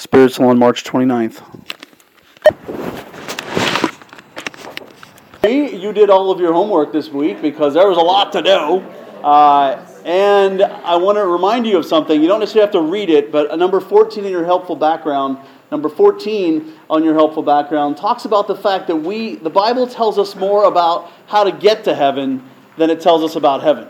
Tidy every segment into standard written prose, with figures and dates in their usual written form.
Spirit Salon, March 29th. You did all of your homework this week because there was a lot to do. And I want to remind you of something. You don't necessarily have to read it, but number 14 in your helpful background, number 14 on your helpful background, talks about the fact that the Bible tells us more about how to get to heaven than it tells us about heaven.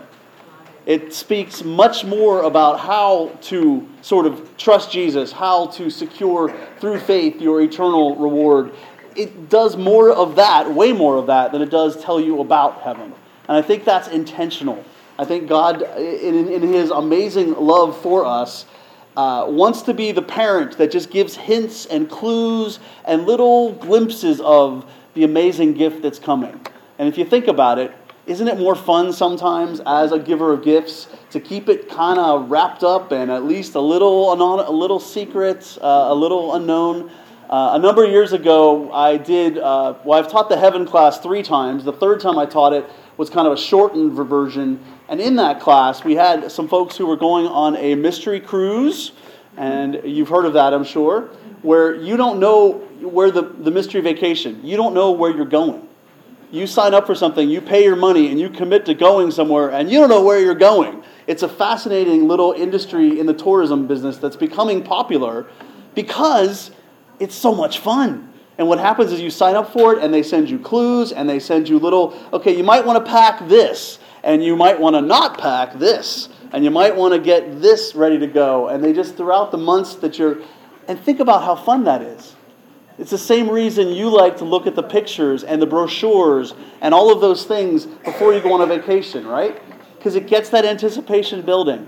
It speaks much more about how to sort of trust Jesus, how to secure through faith your eternal reward. It does more of that, way more of that, than it does tell you about heaven. And I think that's intentional. I think God, in His amazing love for us, wants to be the parent that just gives hints and clues and little glimpses of the amazing gift that's coming. And if you think about it, isn't it more fun sometimes as a giver of gifts to keep it kind of wrapped up and at least a little secret, a little unknown? A number of years ago, I've taught the Heaven class 3 times. The third time I taught it was kind of a shortened version. And in that class, we had some folks who were going on a mystery cruise. And you've heard of that, I'm sure, where you don't know where the mystery vacation. You don't know where you're going. You sign up for something, you pay your money, and you commit to going somewhere, and you don't know where you're going. It's a fascinating little industry in the tourism business that's becoming popular because it's so much fun. And what happens is you sign up for it, and they send you clues, and they send you okay, you might want to pack this, and you might want to not pack this, and you might want to get this ready to go. And they just, throughout the months that and think about how fun that is. It's the same reason you like to look at the pictures and the brochures and all of those things before you go on a vacation, right? Because it gets that anticipation building.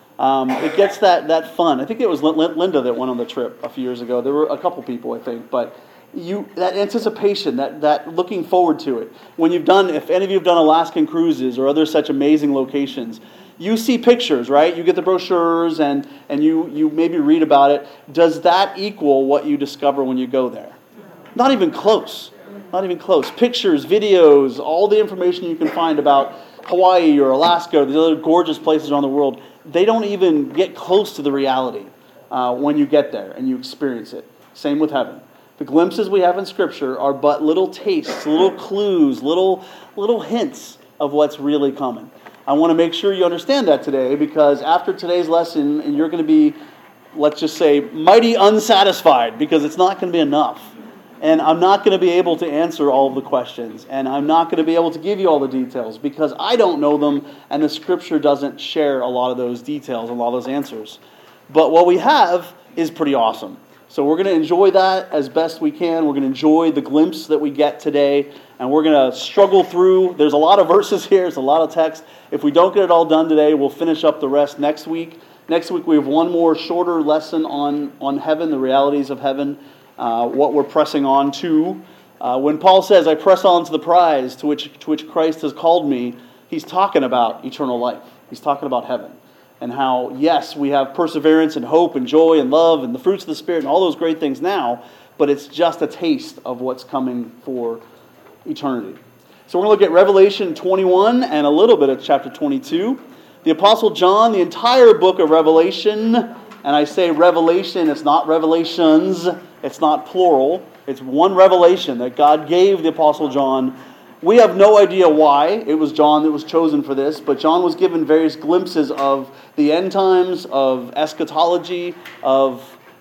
It gets that fun. I think it was Linda that went on the trip a few years ago. There were a couple people, I think, but that anticipation, that looking forward to it. If any of you have done Alaskan cruises or other such amazing locations, you see pictures, right? You get the brochures and you maybe read about it. Does that equal what you discover when you go there? Not even close. Not even close. Pictures, videos, all the information you can find about Hawaii or Alaska or the other gorgeous places around the world, they don't even get close to the reality when you get there and you experience it. Same with heaven. The glimpses we have in Scripture are but little tastes, little clues, little hints of what's really coming. I want to make sure you understand that today, because after today's lesson, you're going to be, let's just say, mighty unsatisfied, because it's not going to be enough. And I'm not going to be able to answer all of the questions, and I'm not going to be able to give you all the details, because I don't know them, and the Scripture doesn't share a lot of those details, a lot of those answers. But what we have is pretty awesome. So we're going to enjoy that as best we can. We're going to enjoy the glimpse that we get today, and we're going to struggle through. There's a lot of verses here. There's a lot of text. If we don't get it all done today, we'll finish up the rest next week. Next week we have one more shorter lesson on heaven, the realities of heaven, what we're pressing on to. When Paul says, I press on to the prize to which Christ has called me, he's talking about eternal life. He's talking about heaven. And how, yes, we have perseverance and hope and joy and love and the fruits of the Spirit and all those great things now, but it's just a taste of what's coming for eternity. So we're going to look at Revelation 21 and a little bit of chapter 22. The Apostle John, the entire book of Revelation, and I say revelation, it's not revelations, it's not plural, it's one revelation that God gave the Apostle John. We have no idea why it was John that was chosen for this, but John was given various glimpses of the end times, of eschatology, of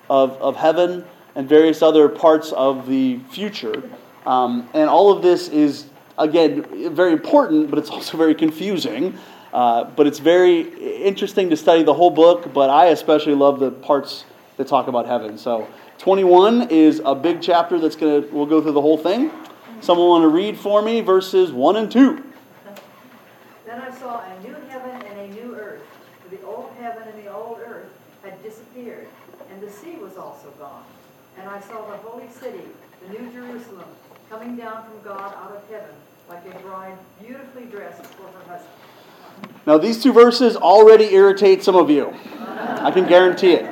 heaven, and various other parts of the future. And all of this is, again, very important, but it's also very confusing. But it's very interesting to study the whole book, but I especially love the parts that talk about heaven. So 21 is a big chapter we'll go through the whole thing. Someone want to read for me verses 1 and 2. Then I saw a new heaven and a new earth, for the old heaven and the old earth had disappeared, and the sea was also gone. And I saw the holy city, the new Jerusalem, coming down from God out of heaven, like a bride beautifully dressed for her husband. Now these 2 verses already irritate some of you. I can guarantee it.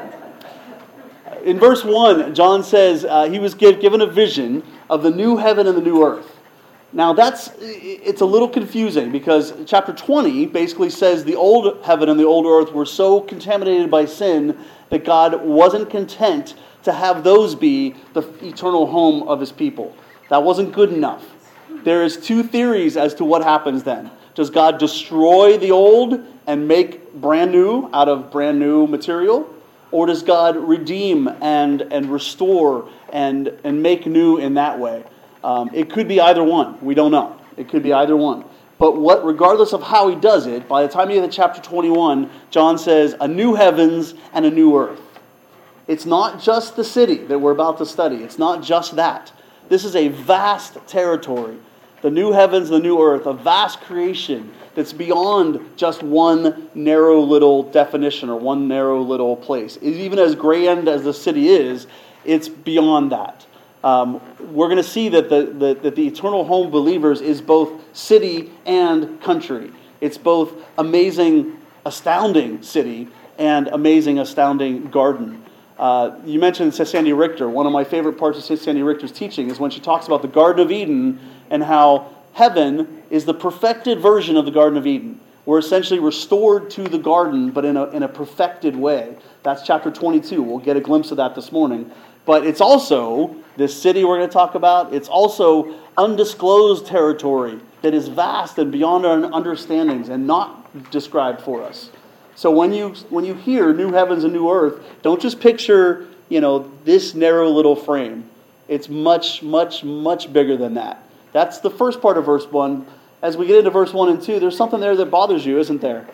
In verse 1, John says he was given a vision of the new heaven and the new earth. Now it's a little confusing because chapter 20 basically says the old heaven and the old earth were so contaminated by sin that God wasn't content to have those be the eternal home of his people. That wasn't good enough. There is two theories as to what happens then. Does God destroy the old and make brand new out of brand new material? Or does God redeem and restore and make new in that way? It could be either one. We don't know. It could be either one. But regardless of how he does it, by the time you get to chapter 21, John says, a new heavens and a new earth. It's not just the city that we're about to study. It's not just that. This is a vast territory. The new heavens, the new earth, a vast creation that's beyond just one narrow little definition or one narrow little place. Even as grand as the city is, it's beyond that. We're going to see that the eternal home believers is both city and country. It's both amazing, astounding city and amazing, astounding garden. You mentioned Sandy Richter. One of my favorite parts of Sandy Richter's teaching is when she talks about the Garden of Eden and how heaven is the perfected version of the Garden of Eden. We're essentially restored to the garden, but in a perfected way. That's chapter 22. We'll get a glimpse of that this morning. But it's also, this city we're going to talk about, it's also undisclosed territory that is vast and beyond our understandings and not described for us. So when you hear new heavens and new earth, don't just picture, this narrow little frame. It's much, much, much bigger than that. That's the first part of verse 1. As we get into verse 1 and 2, there's something there that bothers you, isn't there?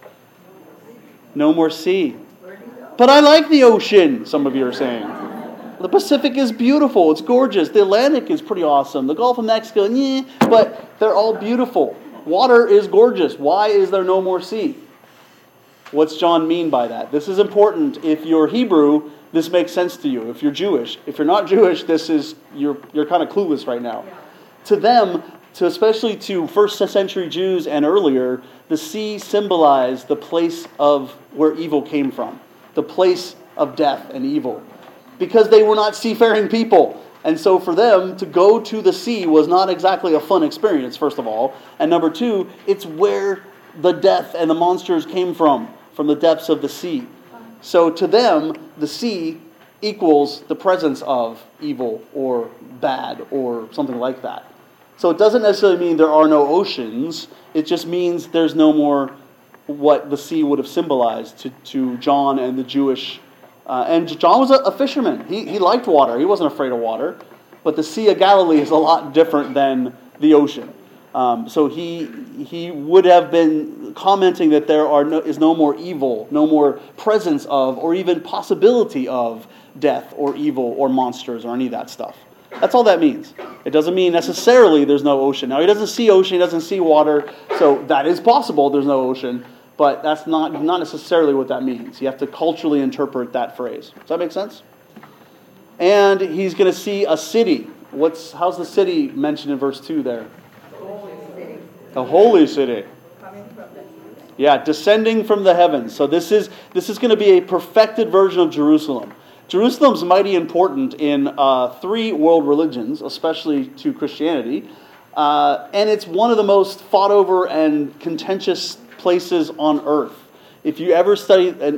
No more sea. But I like the ocean, some of you are saying. The Pacific is beautiful. It's gorgeous. The Atlantic is pretty awesome. The Gulf of Mexico, but they're all beautiful. Water is gorgeous. Why is there no more sea? What's John mean by that? This is important. If you're Hebrew, this makes sense to you. If you're Jewish. If you're not Jewish, you're kind of clueless right now. To them, especially to first century Jews and earlier, the sea symbolized the place of where evil came from. The place of death and evil. Because they were not seafaring people. And so for them, to go to the sea was not exactly a fun experience, first of all. And number two, it's where the death and the monsters came from the depths of the sea. So to them, the sea equals the presence of evil or bad or something like that. So it doesn't necessarily mean there are no oceans. It just means there's no more what the sea would have symbolized to John and the Jewish. And John was a fisherman. He liked water. He wasn't afraid of water. But the Sea of Galilee is a lot different than the ocean. So he would have been commenting that there is no more evil, no more presence of, or even possibility of death or evil or monsters or any of that stuff. That's all that means. It doesn't mean necessarily there's no ocean. Now, he doesn't see ocean, he doesn't see water, so that is possible there's no ocean, but that's not necessarily what that means. You have to culturally interpret that phrase. Does that make sense? And he's going to see a city. How's the city mentioned in verse 2 there? The holy city. Yeah, descending from the heavens. So this is going to be a perfected version of Jerusalem. Jerusalem's mighty important in 3 world religions, especially to Christianity. And it's one of the most fought over and contentious places on earth. If you ever study the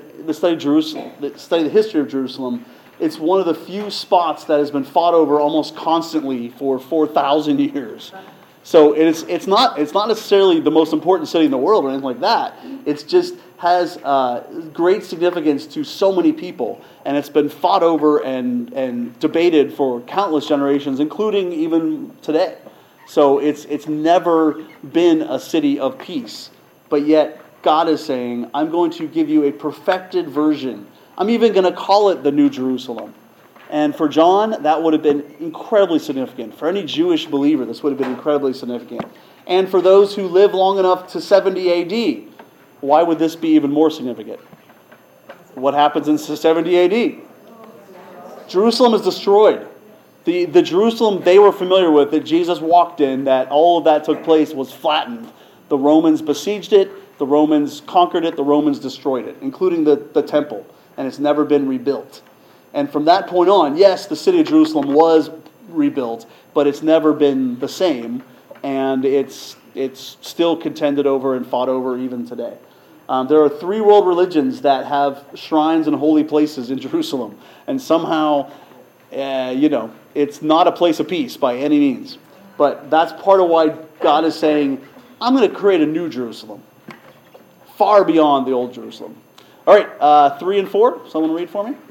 history of Jerusalem, it's one of the few spots that has been fought over almost constantly for 4,000 years. So it's not necessarily the most important city in the world or anything like that. It's just has great significance to so many people, and it's been fought over and debated for countless generations, including even today. So it's never been a city of peace, but yet God is saying, I'm going to give you a perfected version. I'm even going to call it the New Jerusalem. And for John, that would have been incredibly significant. For any Jewish believer, this would have been incredibly significant. And for those who live long enough to 70 AD, why would this be even more significant? What happens in 70 AD? Jerusalem is destroyed. The Jerusalem they were familiar with, that Jesus walked in, that all of that took place, was flattened. The Romans besieged it, the Romans conquered it, the Romans destroyed it, including the temple. And it's never been rebuilt. And from that point on, yes, the city of Jerusalem was rebuilt, but it's never been the same, and it's still contended over and fought over even today. There are 3 world religions that have shrines and holy places in Jerusalem. And somehow, it's not a place of peace by any means. But that's part of why God is saying, I'm going to create a new Jerusalem. Far beyond the old Jerusalem. All right, 3 and 4. Someone read for me?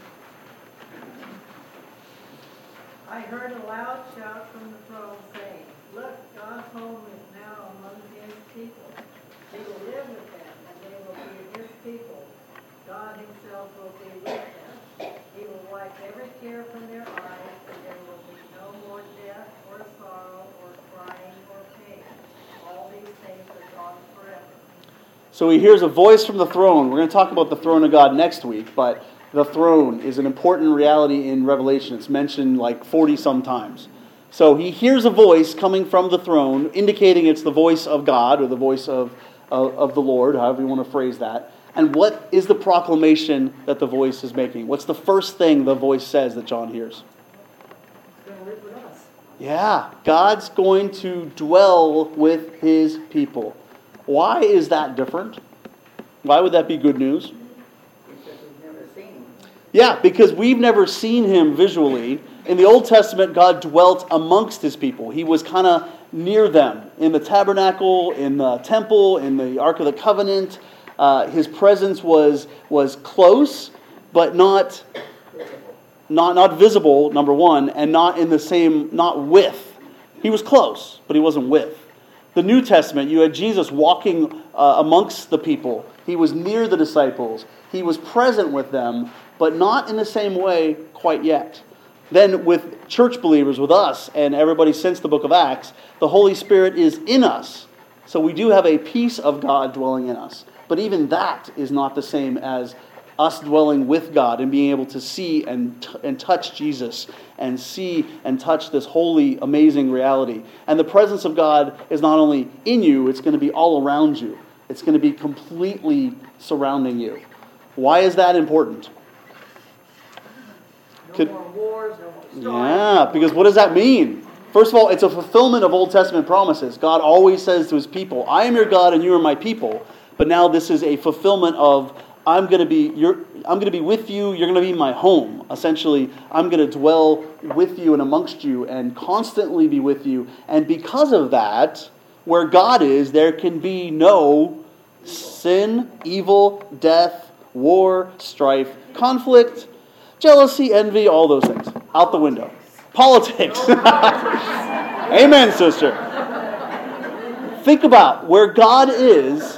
I heard a loud shout from the throne saying, "Look, God's home is now among his people. He will live with them, and they will be his people. God himself will be with them. He will wipe every tear from their eyes, and there will be no more death, or sorrow, or crying, or pain. All these things are gone forever." So he hears a voice from the throne. We're going to talk about the throne of God next week, but the throne is an important reality in Revelation. It's mentioned like 40-some times. So he hears a voice coming from the throne, indicating it's the voice of God, or the voice of the Lord, however you want to phrase that. And what is the proclamation that the voice is making? What's the first thing the voice says that John hears? It's going to live with us. Yeah, God's going to dwell with his people. Why is that different? Why would that be good news? Because we've never seen him. Yeah, because we've never seen him visually. In the Old Testament, God dwelt amongst his people. He was kind of near them. In the tabernacle, in the temple, in the Ark of the Covenant, his presence was close, but not visible, number one, and not with. He was close, but he wasn't with. The New Testament, you had Jesus walking amongst the people. He was near the disciples. He was present with them, but not in the same way quite yet. Then with church believers, with us, and everybody since the book of Acts, the Holy Spirit is in us. So we do have a piece of God dwelling in us. But even that is not the same as us dwelling with God and being able to see and touch Jesus and see and touch this holy, amazing reality. And the presence of God is not only in you, it's going to be all around you. It's going to be completely surrounding you. Why is that important? No more wars, no more strife. Yeah, because what does that mean? First of all, it's a fulfillment of Old Testament promises. God always says to his people, I am your God and you are my people. But now this is a fulfillment of, I'm going to be with you, you're going to be my home. Essentially, I'm going to dwell with you and amongst you and constantly be with you. And because of that, where God is, there can be no sin, evil, death, war, strife, conflict, jealousy, envy, all those things. Out the window. Politics. Amen, sister. Think about where God is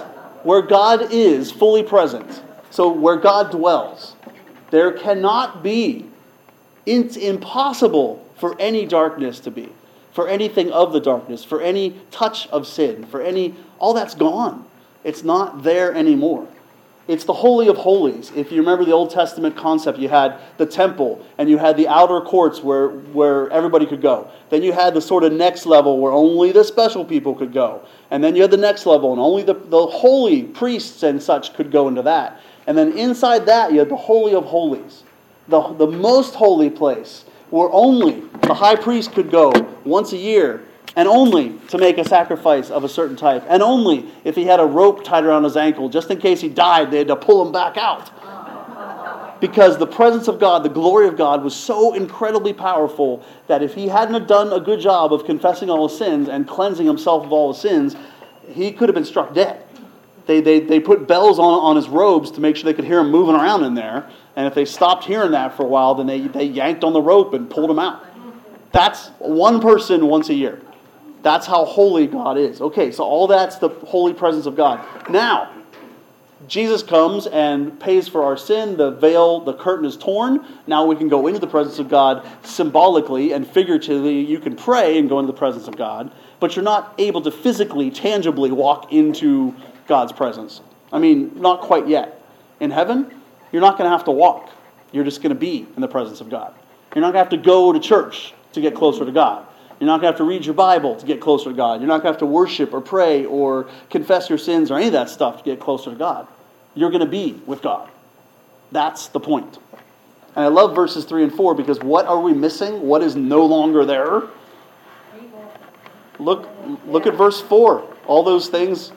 fully present. So where God dwells, there cannot be, it's impossible for any darkness to be, for anything of the darkness, for any touch of sin, all that's gone. It's not there anymore. It's the Holy of Holies. If you remember the Old Testament concept, you had the temple, and you had the outer courts where everybody could go. Then you had the sort of next level where only the special people could go. And then you had the next level, and only the holy priests and such could go into that. And then inside that, you had the Holy of Holies, the most holy place, where only the high priest could go once a year, and only to make a sacrifice of a certain type, and only if he had a rope tied around his ankle, just in case he died, they had to pull him back out. Because the presence of God, the glory of God, was so incredibly powerful that if he hadn't have done a good job of confessing all his sins and cleansing himself of all his sins, he could have been struck dead. They put bells on his robes to make sure they could hear him moving around in there, and if they stopped hearing that for a while, then they yanked on the rope and pulled him out. That's one person once a year. That's how holy God is. Okay, so all that's the holy presence of God. Now, Jesus comes and pays for our sin. The veil, the curtain is torn. Now we can go into the presence of God symbolically and figuratively. You can pray and go into the presence of God, but you're not able to physically, tangibly walk into God's presence. I mean, not quite yet. In heaven, you're not going to have to walk. You're just going to be in the presence of God. You're not going to have to go to church to get closer to God. You're not going to have to read your Bible to get closer to God. You're not going to have to worship or pray or confess your sins or any of that stuff to get closer to God. You're going to be with God. That's the point. And I love verses 3 and 4 because what are we missing? What is no longer there? Look at verse 4. All those things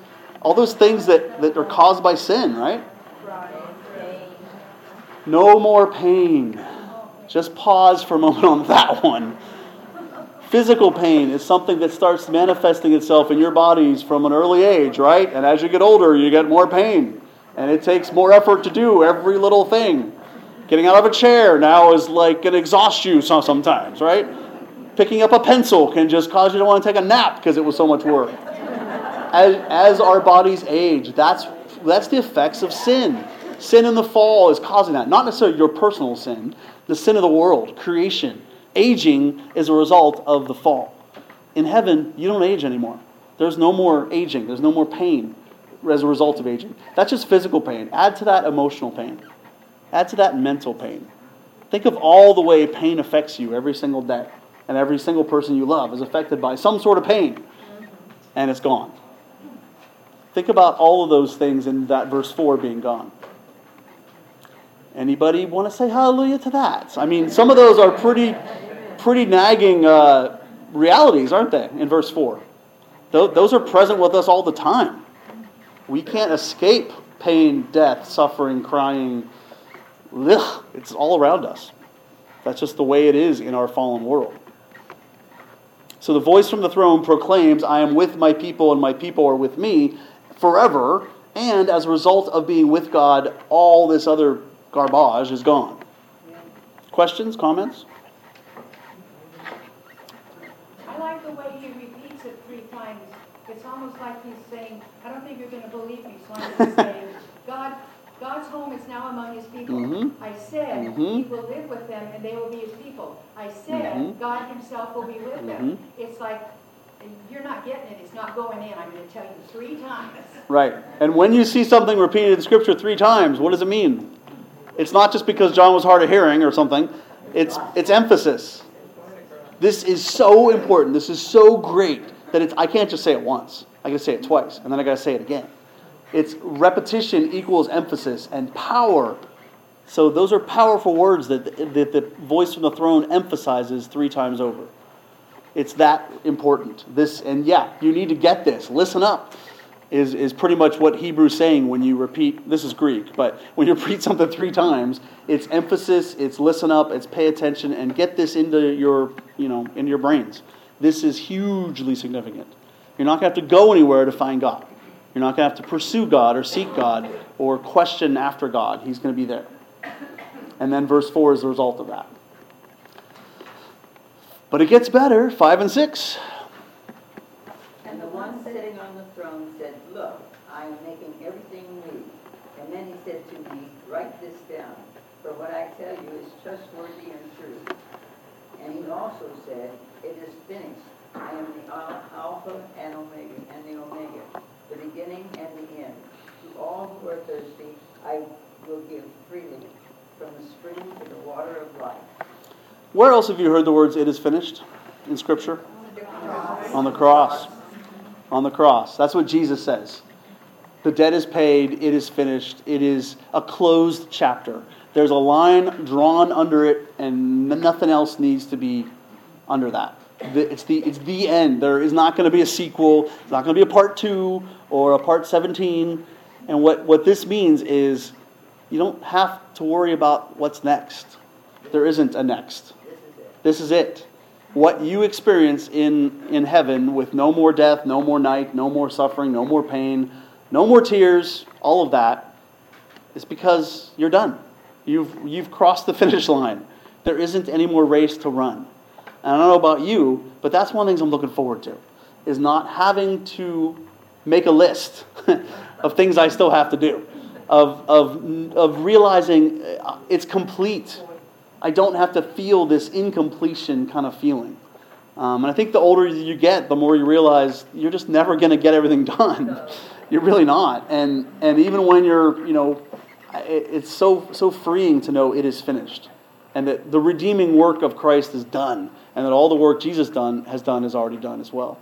All those things that are caused by sin, right? No more pain. Just pause for a moment on that one. Physical pain is something that starts manifesting itself in your bodies from an early age, right? And as you get older, you get more pain. And it takes more effort to do every little thing. Getting out of a chair now is like going to exhaust you sometimes, right? Picking up a pencil can just cause you to want to take a nap because it was so much work. As our bodies age, that's the effects of sin. Sin in the fall is causing that. Not necessarily your personal sin, the sin of the world, creation. Aging is a result of the fall. In heaven, you don't age anymore. There's no more aging. There's no more pain as a result of aging. That's just physical pain. Add to that emotional pain. Add to that mental pain. Think of all the way pain affects you every single day. And every single person you love is affected by some sort of pain. And it's gone. Think about all of those things in that verse 4 being gone. Anybody want to say hallelujah to that? I mean, some of those are pretty nagging realities, aren't they, in verse 4? Those are present with us all the time. We can't escape pain, death, suffering, crying. Ugh, it's all around us. That's just the way it is in our fallen world. So the voice from the throne proclaims, I am with my people and my people are with me forever. And as a result of being with God, all this other garbage is gone. Questions, comments? I like the way he repeats it 3 times. It's almost like he's saying, I don't think you're going to believe me, so I'm going to say, God's home is now among his people. Mm-hmm. I said he will live with them and they will be his people. I said God himself will be with them. It's like, you're not getting it. It's not going in. I'm going to tell you 3 times. Right. And when you see something repeated in Scripture 3 times, what does it mean? It's not just because John was hard of hearing or something. It's emphasis. This is so important. This is so great that I can't just say it once. I got to say it twice, and then I got to say it again. It's repetition equals emphasis and power. So those are powerful words that the voice from the throne emphasizes 3 times over. It's that important. You need to get this. Listen up. Is pretty much what Hebrew's saying when you repeat, this is Greek, but when you repeat something 3 times, it's emphasis, it's listen up, it's pay attention, and get this into your brains. This is hugely significant. You're not going to have to go anywhere to find God. You're not going to have to pursue God or seek God or question after God. He's going to be there. And then verse 4 is the result of that. But it gets better, 5 and 6. And the one sitting on the throne said, Look, I am making everything new. And then he said to me, Write this down, for what I tell you is trustworthy and true. And he also said, It is finished. I am the Alpha and Omega, the beginning and the end. To all who are thirsty, I will give freely from the spring to the water of life. Where else have you heard the words, it is finished, in Scripture? On the cross. On the cross. That's what Jesus says. The debt is paid, it is finished, it is a closed chapter. There's a line drawn under it, and nothing else needs to be under that. It's the end. There is not going to be a sequel. It's not going to be a part 2 or a part 17. And what this means is you don't have to worry about what's next. There isn't a next. This is it. What you experience in heaven with no more death, no more night, no more suffering, no more pain, no more tears, all of that is because you're done. You've crossed the finish line. There isn't any more race to run. And I don't know about you, but that's one of the things I'm looking forward to, is not having to make a list of things I still have to do, of realizing it's complete. I don't have to feel this incompletion kind of feeling. And I think the older you get, the more you realize you're just never going to get everything done. You're really not. And even when you're, it's so freeing to know it is finished. And that the redeeming work of Christ is done. And that all the work Jesus has done is already done as well.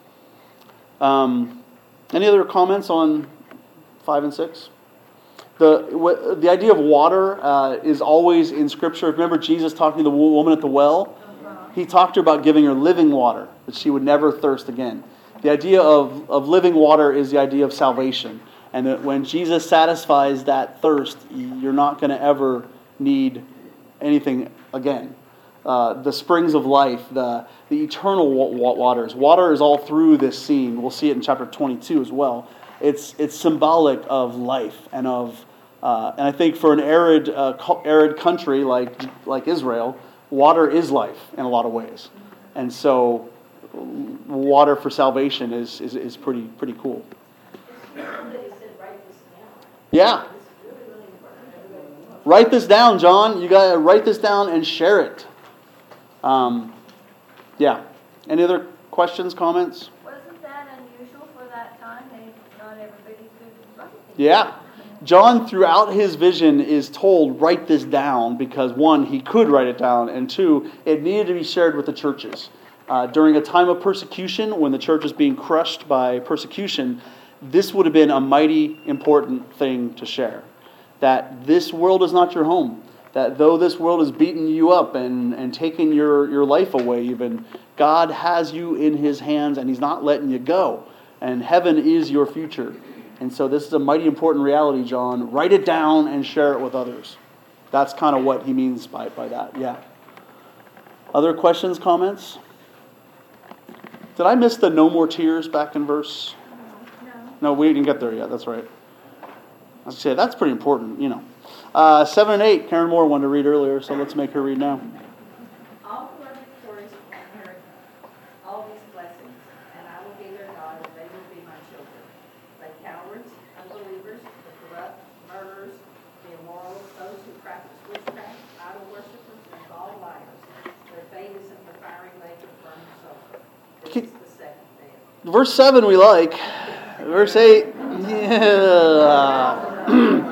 Any other comments on 5 and 6? The idea of water is always in Scripture. Remember Jesus talking to the woman at the well? He talked to her about giving her living water, that she would never thirst again. The idea of living water is the idea of salvation. And that when Jesus satisfies that thirst, you're not going to ever need anything again. The springs of life, the eternal waters. Water is all through this scene. We'll see it in chapter 22 as well. It's symbolic of life and of, and I think for an arid country like Israel, water is life in a lot of ways. And so, water for salvation is pretty cool. Yeah. Write this down, John. You got to write this down and share it. Yeah. Any other questions, comments? Wasn't that unusual for that time? Not everybody could write it. Yeah. John, throughout his vision, is told, write this down, because one, he could write it down, and two, it needed to be shared with the churches. During a time of persecution, when the church was being crushed by persecution, this would have been a mighty important thing to share. That this world is not your home. That though this world is beating you up and taking your life away even, God has you in His hands and He's not letting you go. And heaven is your future. And so this is a mighty important reality, John. Write it down and share it with others. That's kind of what he means by that, yeah. Other questions, comments? Did I miss the no more tears back in verse? No, we didn't get there yet, that's right. I was going to say, that's pretty important, 7 and 8, Karen Moore wanted to read earlier, so let's make her read now. All who are victorious will inherit all these blessings, and I will be their God, and they will be my children. But cowards, unbelievers, the corrupt, murderers, the immoral, those who practice witchcraft, idol worshippers, and all liars, their fate is in the fiery lake of burning sulfur. This is the second death. Verse 7 we like. Verse 8, yeah.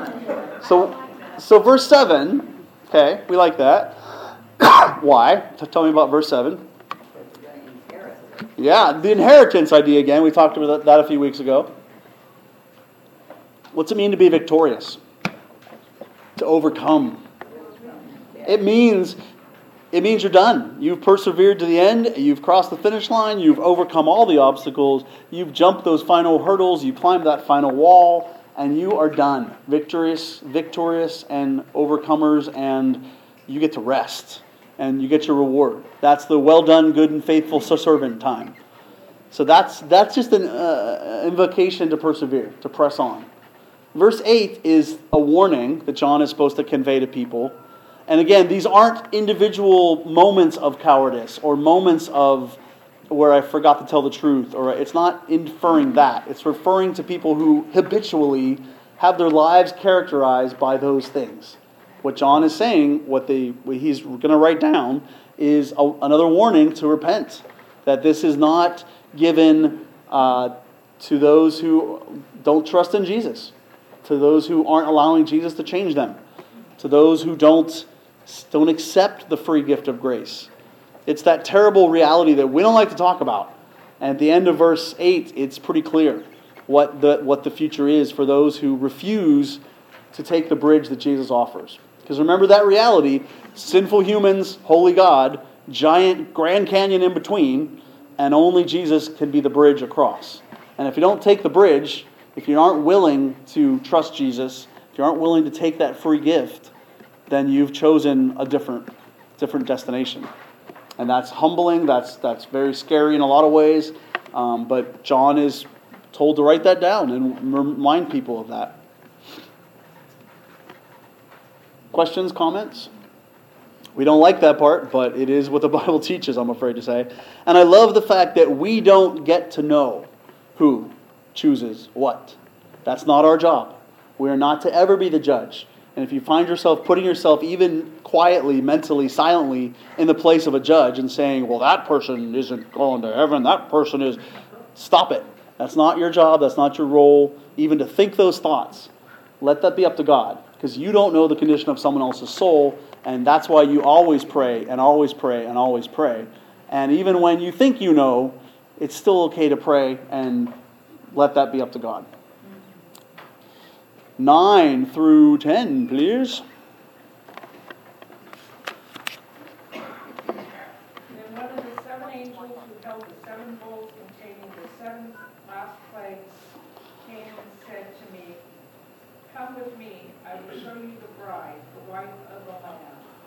So verse 7, okay, we like that. Why? Tell me about verse 7. Yeah, the inheritance idea again. We talked about that a few weeks ago. What's it mean to be victorious? To overcome. It means you're done. You've persevered to the end. You've crossed the finish line. You've overcome all the obstacles. You've jumped those final hurdles. You climbed that final wall. And you are done. Victorious and overcomers. And you get to rest. And you get your reward. That's the well done, good and faithful servant time. So that's just an invocation to persevere, to press on. Verse 8 is a warning that John is supposed to convey to people. And again, these aren't individual moments of cowardice or moments of where I forgot to tell the truth. Or it's not inferring that. It's referring to people who habitually have their lives characterized by those things. What John is saying, what he's going to write down, is another warning to repent. That this is not given to those who don't trust in Jesus. To those who aren't allowing Jesus to change them. To those who don't accept the free gift of grace. It's that terrible reality that we don't like to talk about. And at the end of verse 8, it's pretty clear what the future is for those who refuse to take the bridge that Jesus offers. Because remember that reality, sinful humans, holy God, giant Grand Canyon in between, and only Jesus can be the bridge across. And if you don't take the bridge, if you aren't willing to trust Jesus, if you aren't willing to take that free gift, then you've chosen a different destination. And that's humbling, that's very scary in a lot of ways, but John is told to write that down and remind people of that. Questions, comments? We don't like that part, but it is what the Bible teaches, I'm afraid to say. And I love the fact that we don't get to know who chooses what. That's not our job. We are not to ever be the judge. And if you find yourself putting yourself even quietly, mentally, silently in the place of a judge and saying, well, that person isn't going to heaven, that person is... Stop it. That's not your job. That's not your role. Even to think those thoughts. Let that be up to God. Because you don't know the condition of someone else's soul. And that's why you always pray and always pray and always pray. And even when you think you know, it's still okay to pray and let that be up to God. 9 through 10, please. And one of the 7 angels who held the 7 bowls containing the 7 last plagues came and said to me, "Come with me, I will show you the bride, the wife of the Lamb."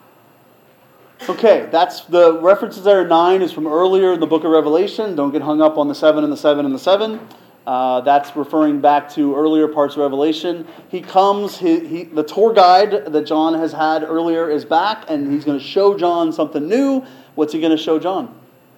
Okay, that's the references there. 9 is from earlier in the book of Revelation. Don't get hung up on the 7 and the 7 and the 7. That's referring back to earlier parts of Revelation. He comes, the tour guide that John has had earlier is back, and he's going to show John something new. What's he going to show John?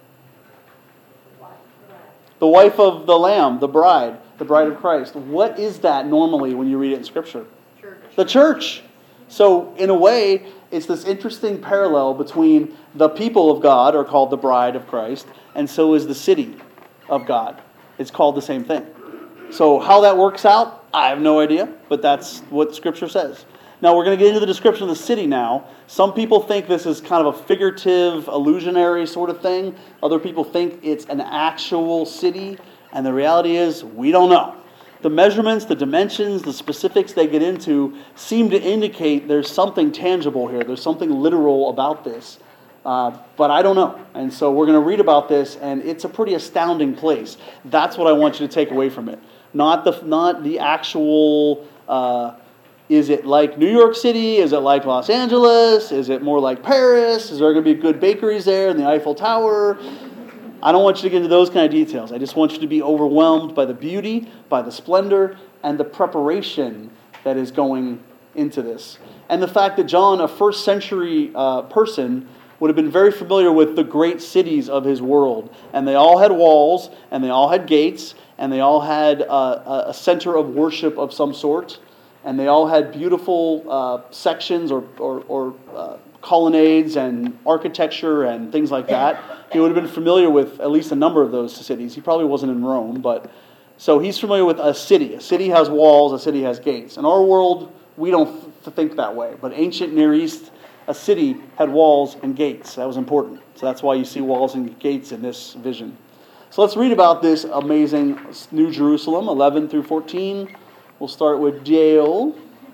The wife of the Lamb, the bride of Christ. What is that normally when you read it in Scripture? Church. The church. So, in a way, it's this interesting parallel between the people of God are called the bride of Christ, and so is the city of God. It's called the same thing. So how that works out, I have no idea, but that's what Scripture says. Now we're going to get into the description of the city now. Some people think this is kind of a figurative, illusionary sort of thing. Other people think it's an actual city, and the reality is we don't know. The measurements, the dimensions, the specifics they get into seem to indicate there's something tangible here. There's something literal about this. But I don't know. And so we're going to read about this, and it's a pretty astounding place. That's what I want you to take away from it. Not the actual, is it like New York City? Is it like Los Angeles? Is it more like Paris? Is there going to be good bakeries there in the Eiffel Tower? I don't want you to get into those kind of details. I just want you to be overwhelmed by the beauty, by the splendor, and the preparation that is going into this. And the fact that John, a first century person, would have been very familiar with the great cities of his world. And they all had walls, and they all had gates, and they all had a center of worship of some sort. And they all had beautiful sections or colonnades and architecture and things like that. He would have been familiar with at least a number of those cities. He probably wasn't in Rome, but so he's familiar with a city. A city has walls, a city has gates. In our world, we don't think that way. But ancient Near East, a city had walls and gates. That was important. So that's why you see walls and gates in this vision. So let's read about this amazing New Jerusalem, 11 through 14. We'll start with Jael.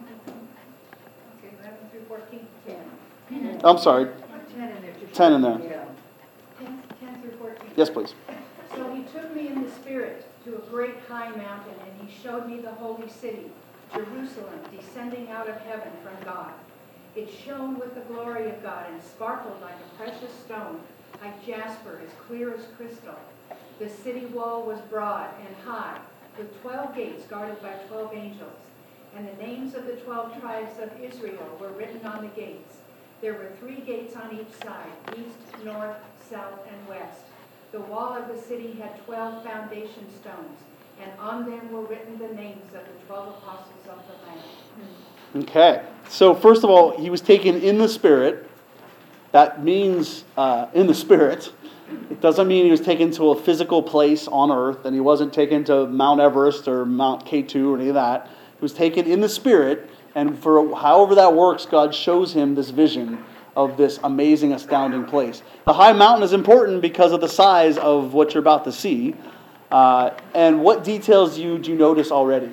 Okay, 11 through 14, 10. I'm sorry, 10 in there. 10 in there. Yeah. 10 through 14. Yes, please. So he took me in the Spirit to a great high mountain, and he showed me the holy city, Jerusalem, descending out of heaven from God. It shone with the glory of God and sparkled like a precious stone, like jasper, as clear as crystal. The city wall was broad and high, with 12 gates guarded by 12 angels. And the names of the 12 tribes of Israel were written on the gates. There were 3 gates on each side, east, north, south, and west. The wall of the city had 12 foundation stones, and on them were written the names of the 12 apostles of the Lamb. Okay. So first of all, he was taken in the Spirit. That means in the Spirit. It doesn't mean he was taken to a physical place on earth, and he wasn't taken to Mount Everest or Mount K2 or any of that. He was taken in the Spirit, and for however that works, God shows him this vision of this amazing, astounding place. The high mountain is important because of the size of what you're about to see. And what details do you notice already?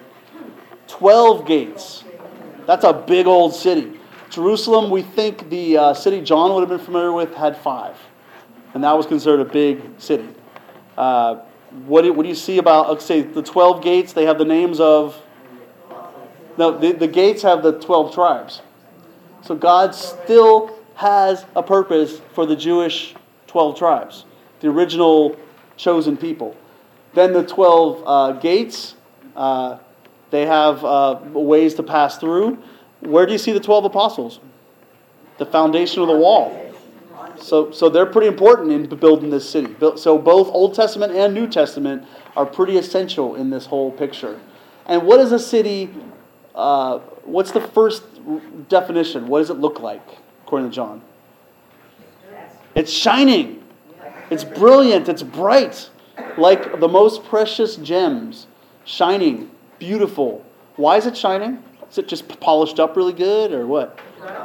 12 gates. That's a big old city. Jerusalem, we think the city John would have been familiar with, had 5. And that was considered a big city. What do you see about, let's say, the 12 gates? They have the names of... No, the gates have the 12 tribes. So God still has a purpose for the Jewish 12 tribes, the original chosen people. Then the 12 gates, they have ways to pass through. Where do you see the 12 apostles? The foundation of the wall. So they're pretty important in building this city. So both Old Testament and New Testament are pretty essential in this whole picture. And what is a city? What's the first definition? What does it look like, according to John? It's shining. It's brilliant. It's bright. Like the most precious gems. Shining. Beautiful. Why is it shining? Is it just polished up really good or what?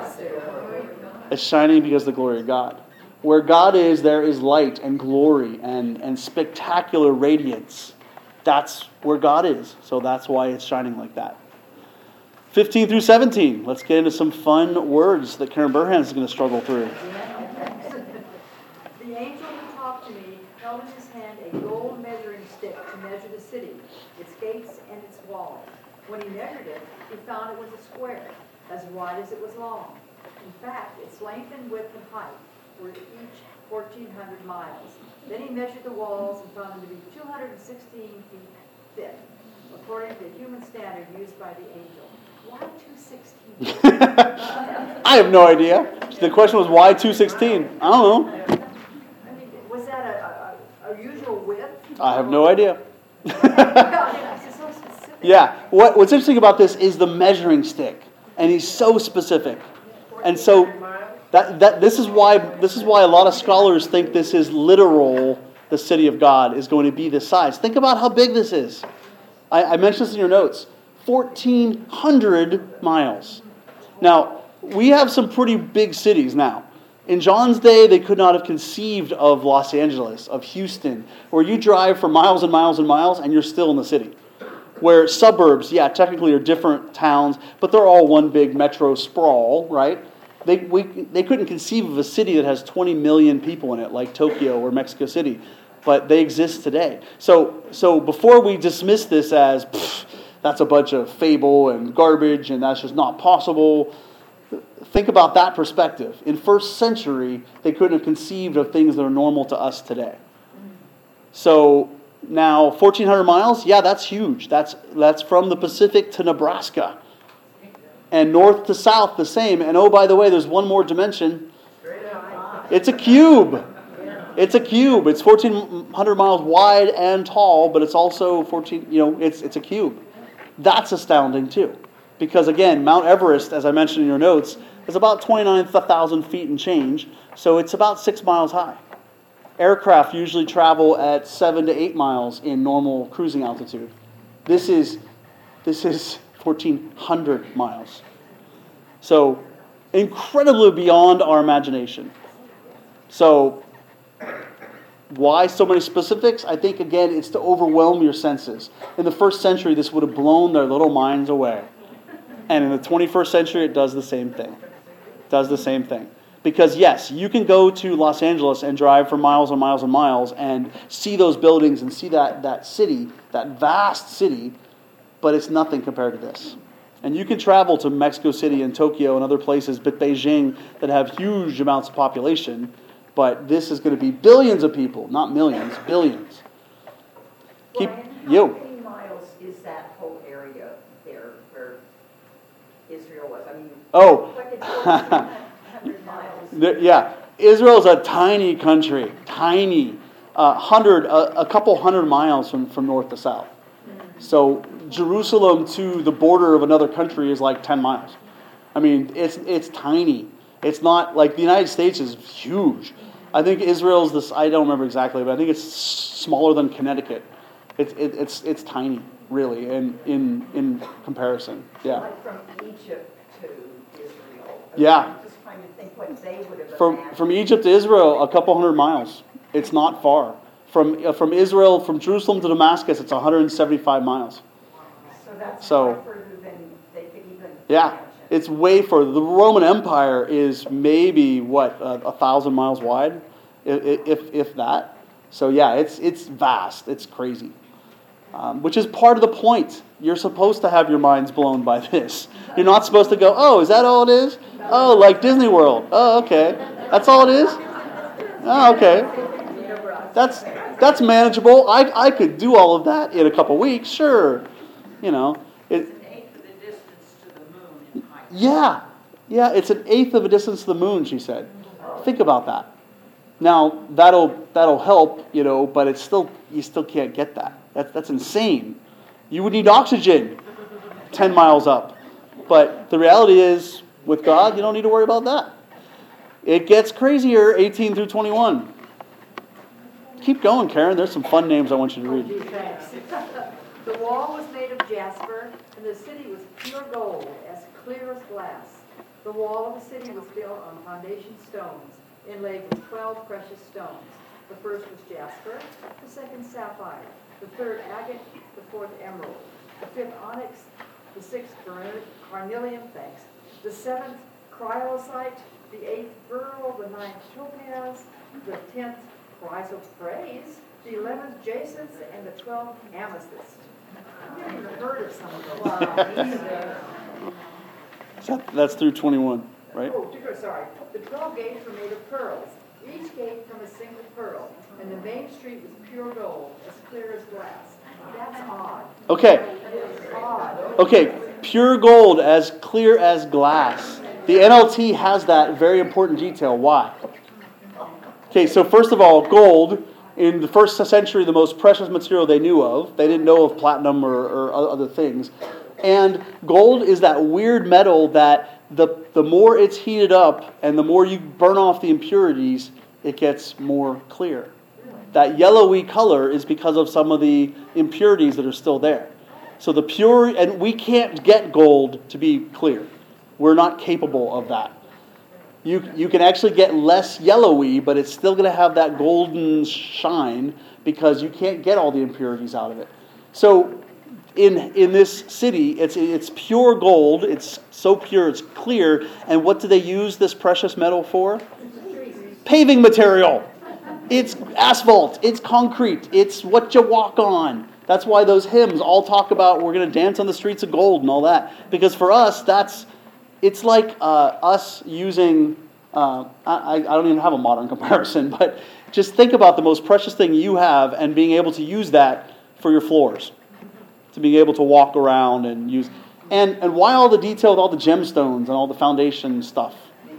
It's shining because of the glory of God. Where God is, there is light and glory and spectacular radiance. That's where God is. So that's why it's shining like that. 15 through 17. Let's get into some fun words that Karen Burhan is going to struggle through. The angel who talked to me held in his hand a gold measuring stick to measure the city, its gates and its walls. When he measured it, he found it was a square, as wide as it was long. In fact, its length and width and height were each 1,400 miles. Then he measured the walls and found them to be 216 feet thick, according to the human standard used by the angel. Why 216? I have no idea. The question was why 216? I don't know. I mean, was that a usual width? I have no idea. It's so specific. Yeah. What's interesting about this is the measuring stick, and he's so specific, and so this is why a lot of scholars think this is literal. The city of God is going to be this size. Think about how big this is. I mentioned this in your notes. 1,400 miles. Now, we have some pretty big cities now. In John's day, they could not have conceived of Los Angeles, of Houston, where you drive for miles and miles and miles and you're still in the city. Where suburbs, yeah, technically are different towns, but they're all one big metro sprawl, right? They couldn't conceive of a city that has 20 million people in it, like Tokyo or Mexico City, but they exist today. So before we dismiss this as, that's a bunch of fable and garbage and that's just not possible, think about that perspective. In first century, they couldn't have conceived of things that are normal to us today. So now 1,400 miles, yeah, that's huge. That's from the Pacific to Nebraska. And north to south, the same. And oh, by the way, there's one more dimension. It's a cube. It's a cube. It's 1,400 miles wide and tall, but it's also it's a cube. That's astounding too. Because again, Mount Everest, as I mentioned in your notes, is about 29,000 feet and change, so it's about 6 miles high. Aircraft usually travel at 7 to 8 miles in normal cruising altitude. This is 1,400 miles. So, incredibly beyond our imagination. So, why so many specifics? I think, again, it's to overwhelm your senses. In the first century, this would have blown their little minds away. And in the 21st century, it does the same thing. Because, yes, you can go to Los Angeles and drive for miles and miles and miles and see those buildings and see that city, that vast city, but it's nothing compared to this. And you can travel to Mexico City and Tokyo and other places, but Beijing, that have huge amounts of population, but this is going to be billions of people, not millions, billions. How many miles is that whole area there where Israel was? I mean, like it's 1,400 miles. Yeah, Israel's a tiny country, tiny, a couple hundred miles from north to south. So Jerusalem to the border of another country is like 10 miles. I mean, it's tiny. It's not like the United States is huge. I think Israel's this. I don't remember exactly, but I think it's smaller than Connecticut. It's tiny, really, in comparison. Yeah. Like from Egypt to Israel. Yeah. I'm just trying to think what they would have imagined. From Egypt to Israel, a couple hundred miles. It's not far. From Israel, from Jerusalem to Damascus, it's 175 miles. So that's So- far further than they could even Yeah, imagine. it's way further. The Roman Empire is maybe 1,000 miles wide, if that. So yeah, it's vast. It's crazy, which is part of the point. You're supposed to have your minds blown by this. You're not supposed to go, oh, is that all it is? Oh, like Disney World. Oh, okay, that's all it is. Oh, okay, that's manageable. I could do all of that in a couple weeks, sure. You know, It's an eighth of the distance to the moon in height. Yeah, it's an eighth of a distance to the moon, she said. Think about that. Now, that'll help, but you still can't get that. That's insane. You would need oxygen 10 miles up. But the reality is, with God, you don't need to worry about that. It gets crazier, 18 through 21. Keep going, Karen. There's some fun names I want you to read. Thanks. The wall was made of jasper, and the city was pure gold, as clear as glass. The wall of the city was built on foundation stones, inlaid with 12 precious stones. The first was jasper, the second sapphire, the third agate, the fourth emerald, the fifth onyx, the sixth carnelian, the seventh cryolite, the eighth beryl, the ninth topaz, the 10th cries of praise, the 11 jacinths, and the 12 amethysts. I've never even heard of some of those. That's through 21, right? Oh, sorry. The 12 gates were made of pearls, each gate from a single pearl, and the main street was pure gold, as clear as glass. That's odd. Okay. That is odd. Okay, pure gold as clear as glass. The NLT has that very important detail. Why? Okay, so first of all, gold, in the first century, the most precious material they knew of. They didn't know of platinum or other things. And gold is that weird metal that the more it's heated up and the more you burn off the impurities, it gets more clear. That yellowy color is because of some of the impurities that are still there. So the pure, and we can't get gold to be clear. We're not capable of that. You can actually get less yellowy, but it's still going to have that golden shine because you can't get all the impurities out of it. So in this city, it's pure gold. It's so pure, it's clear. And what do they use this precious metal for? Paving material. It's asphalt. It's concrete. It's what you walk on. That's why those hymns all talk about we're going to dance on the streets of gold and all that. Because for us, it's like us using, I don't even have a modern comparison, but just think about the most precious thing you have and being able to use that for your floors. To being able to walk around and use. And why all the detail with all the gemstones and all the foundation stuff?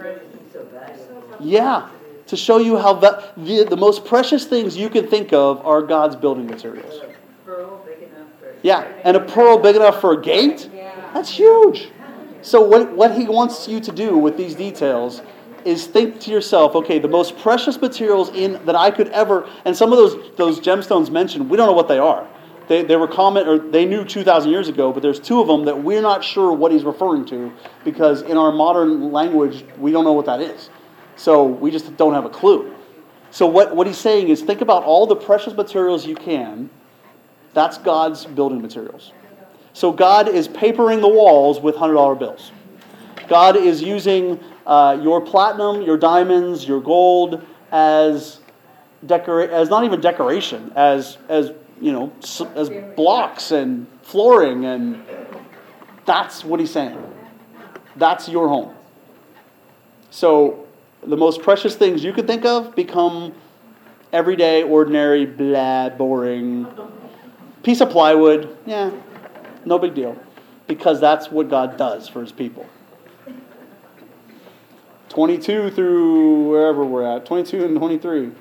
Yeah. To show you how the most precious things you can think of are God's building materials. Yeah, and a pearl big enough for a gate? That's huge. So what he wants you to do with these details is think to yourself, okay, the most precious materials that I could ever, and some of those gemstones mentioned, we don't know what they are. They were common, or they knew 2,000 years ago, but there's two of them that we're not sure what he's referring to because in our modern language, we don't know what that is. So we just don't have a clue. So what he's saying is think about all the precious materials you can. That's God's building materials. So God is papering the walls with $100 bills. God is using your platinum, your diamonds, your gold as not even decoration, as blocks and flooring, and that's what he's saying. That's your home. So the most precious things you could think of become everyday, ordinary, blah, boring. Piece of plywood, yeah, no big deal. Because that's what God does for his people. 22 through wherever we're at, 22 and 23.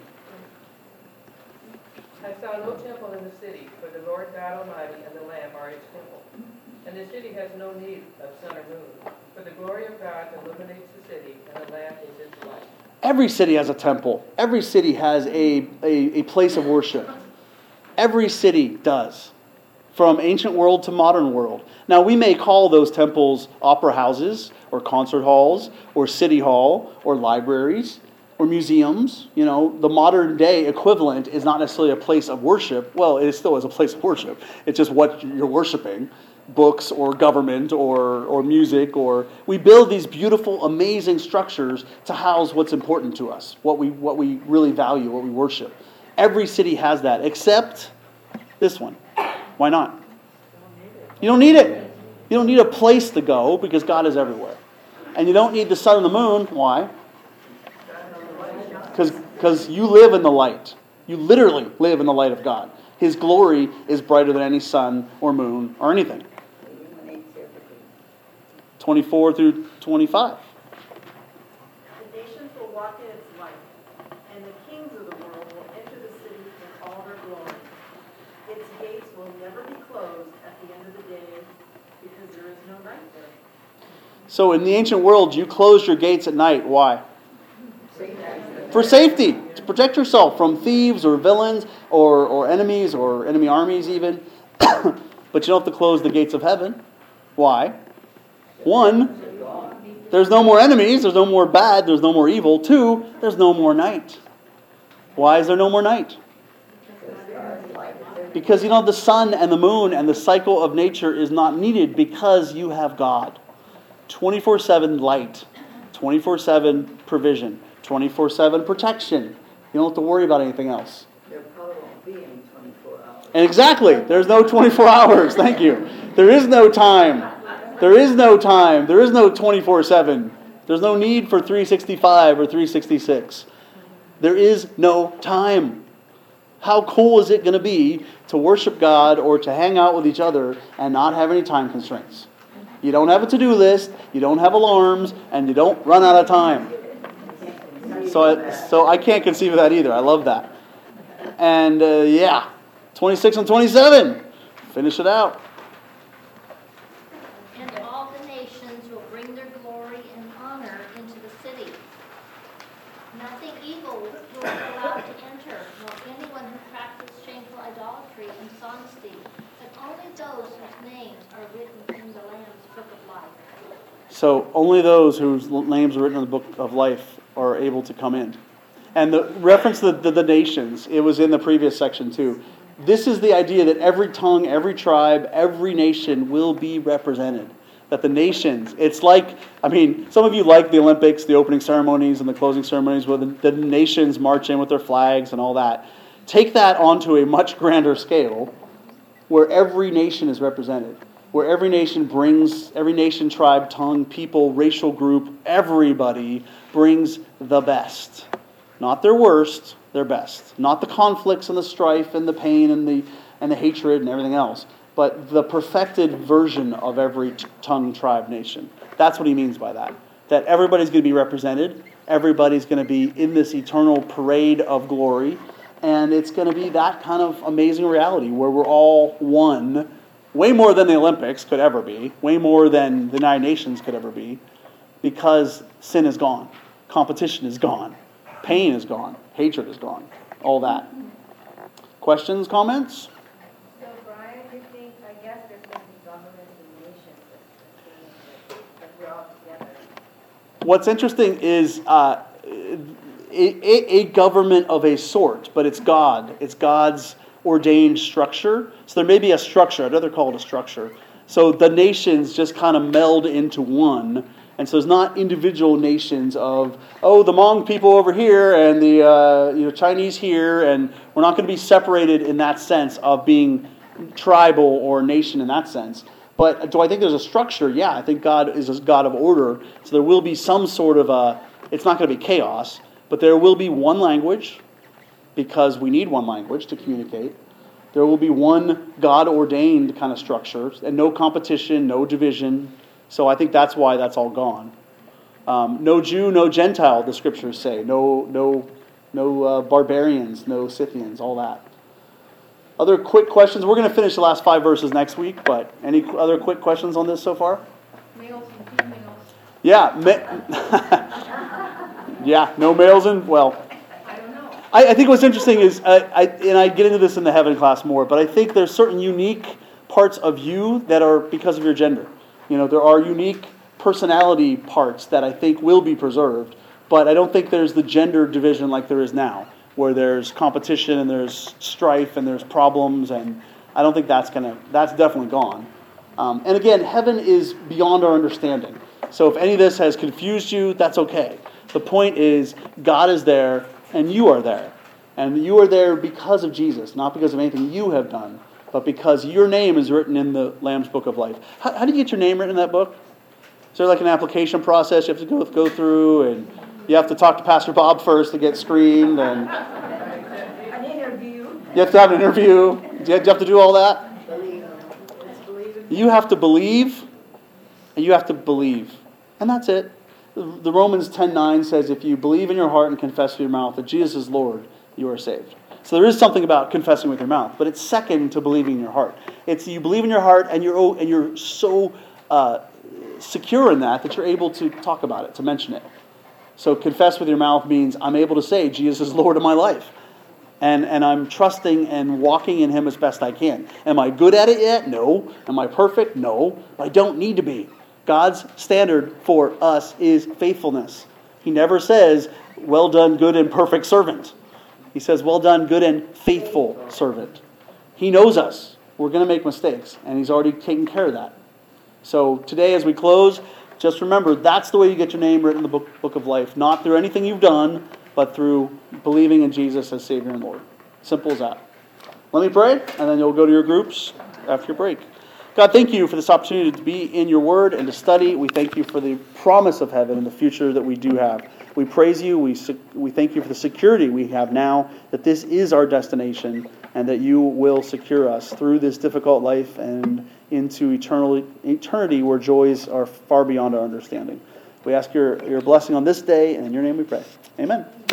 I saw no temple in the city, for the Lord God Almighty and the Lamb are its temple. And the city has no need of sun or moon, for the glory of God illuminates the city, and the Lamb is its light. Every city has a temple. Every city has a place of worship. Every city does. From ancient world to modern world. Now, we may call those temples opera houses, or concert halls, or city hall, or libraries, or museums. You know, the modern day equivalent is not necessarily a place of worship. Well, it still is a place of worship. It's just what you're worshiping. Books or government or music, or we build these beautiful, amazing structures to house what's important to us, what we really value, what we worship. Every city has that, except this one. Why not? You don't need it. You don't need a place to go because God is everywhere. And you don't need the sun and the moon. Why? Because you live in the light. You literally live in the light of God. His glory is brighter than any sun or moon or anything. 24 through 25. The nations will walk in its light, and the kings of the world will enter the city in all her glory. Its gates will never be closed at the end of the day, because there is no night there. So in the ancient world, you closed your gates at night. Why? For safety. To protect yourself from thieves or villains or enemies or enemy armies even. But you don't have to close the gates of heaven. Why? One, there's no more enemies, there's no more bad, there's no more evil. Two, there's no more night. Why is there no more night? Because the sun and the moon and the cycle of nature is not needed because you have God. 24/7 light, 24/7 provision, 24/7 protection, You don't have to worry about anything else. There probably won't be any 24 hours. And exactly, there's no 24 hours. Thank you. There is no time. There is no time. There is no 24/7. There's no need for 365 or 366. There is no time. How cool is it going to be to worship God or to hang out with each other and not have any time constraints? You don't have a to-do list, you don't have alarms, and you don't run out of time. So I can't conceive of that either. I love that. And 26 and 27. Finish it out. And all the nations will bring their glory and honor into the city. Nothing evil will be allowed to enter, nor anyone who practices shameful idolatry and dishonesty, but only those whose names are written in the Lamb's Book of Life. So only those whose names are written in the Book of Life are able to come in. And the reference to the nations, it was in the previous section too. This is the idea that every tongue, every tribe, every nation will be represented. That the nations, it's like, some of you like the Olympics, the opening ceremonies and the closing ceremonies where the nations march in with their flags and all that. Take that onto a much grander scale where every nation is represented. Where every nation, tribe, tongue, people, racial group, everybody brings the best. Not their worst, their best. Not the conflicts and the strife and the pain and the hatred and everything else. But the perfected version of every tongue, tribe, nation. That's what he means by that. That everybody's going to be represented. Everybody's going to be in this eternal parade of glory. And it's going to be that kind of amazing reality where we're all one. Way more than the Olympics could ever be. Way more than the United Nations could ever be. Because sin is gone. Competition is gone. Pain is gone. Hatred is gone. All that. Questions, comments? So, Brian, you think, I guess there's going to be governments and nations that we're all together. What's interesting is a government of a sort, but it's God. It's God's ordained structure. So there may be a structure. I'd rather call it a structure. So the nations just kind of meld into one. And so there's not individual nations of, the Hmong people over here and the Chinese here, and we're not going to be separated in that sense of being tribal or nation in that sense. But do I think there's a structure? Yeah, I think God is a God of order. So there will be some sort of it's not going to be chaos, but there will be one language, because we need one language to communicate. There will be one God-ordained kind of structure, and no competition, no division. So I think that's why that's all gone. No Jew, no Gentile, the scriptures say. No barbarians, no Scythians, all that. Other quick questions? We're going to finish the last 5 verses next week, but any other quick questions on this so far? Males and females. Yeah. No males and, well... I think what's interesting is, and I get into this in the heaven class more, but I think there's certain unique parts of you that are because of your gender. There are unique personality parts that I think will be preserved, but I don't think there's the gender division like there is now, where there's competition and there's strife and there's problems, and I don't think that's definitely gone. And again, heaven is beyond our understanding. So if any of this has confused you, that's okay. The point is, God is there, and you are there. And you are there because of Jesus, not because of anything you have done, but because your name is written in the Lamb's Book of Life. How do you get your name written in that book? Is there like an application process you have to go through, and you have to talk to Pastor Bob first to get screened, and An interview. you have to have an interview? Do you have to do all that? You have to believe, and you have to believe. And that's it. The Romans 10:9 says, if you believe in your heart and confess with your mouth that Jesus is Lord, you are saved. So there is something about confessing with your mouth, but it's second to believing in your heart. It's you believe in your heart, and you're so secure in that you're able to talk about it, to mention it. So confess with your mouth means I'm able to say Jesus is Lord of my life. And I'm trusting and walking in Him as best I can. Am I good at it yet? No. Am I perfect? No. I don't need to be. God's standard for us is faithfulness. He never says, well done, good and perfect servant. He says, well done, good and faithful servant. He knows us. We're going to make mistakes, and He's already taken care of that. So today as we close, just remember, that's the way you get your name written in the book of life. Not through anything you've done, but through believing in Jesus as Savior and Lord. Simple as that. Let me pray, and then you'll go to your groups after your break. God, thank you for this opportunity to be in your word and to study. We thank you for the promise of heaven and the future that we do have. We praise you. We thank you for the security we have now, that this is our destination and that you will secure us through this difficult life and into eternity where joys are far beyond our understanding. We ask your blessing on this day, and in your name we pray. Amen.